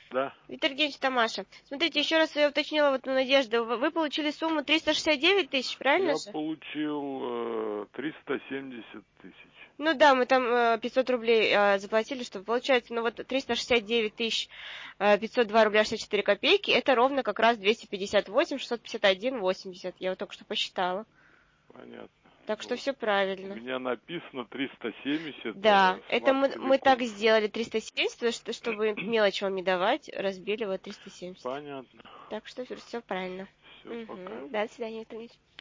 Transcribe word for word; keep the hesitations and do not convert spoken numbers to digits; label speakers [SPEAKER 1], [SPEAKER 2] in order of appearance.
[SPEAKER 1] Да.
[SPEAKER 2] Виктор Евгеньевич, Тамаша. Смотрите, еще раз я уточнила вот у Надежды. Вы вы получили сумму триста шестьдесят девять тысяч, правильно
[SPEAKER 1] Я
[SPEAKER 2] же?
[SPEAKER 1] получил э, триста семьдесят тысяч.
[SPEAKER 2] Ну да, мы там э, пятьсот рублей э, заплатили, чтобы получается, ну вот триста шестьдесят девять тысяч э, пятьсот два рубля шестьдесят четыре копейки, это ровно как раз двести пятьдесят восемь шестьсот пятьдесят один восемьдесят. Я вот только что посчитала.
[SPEAKER 1] Понятно.
[SPEAKER 2] Так что
[SPEAKER 1] Вот.
[SPEAKER 2] все
[SPEAKER 1] У
[SPEAKER 2] правильно.
[SPEAKER 1] меня написано триста семьдесят
[SPEAKER 2] Да,
[SPEAKER 1] э,
[SPEAKER 2] это мы, мы так
[SPEAKER 1] смарт-телеком.
[SPEAKER 2] сделали триста семьдесят, что- чтобы мелочь вам не давать, разбили вот триста семьдесят.
[SPEAKER 1] Понятно.
[SPEAKER 2] Так что все правильно.
[SPEAKER 1] Все, пока.
[SPEAKER 2] Угу. Да, до свидания, Виктор Ильич.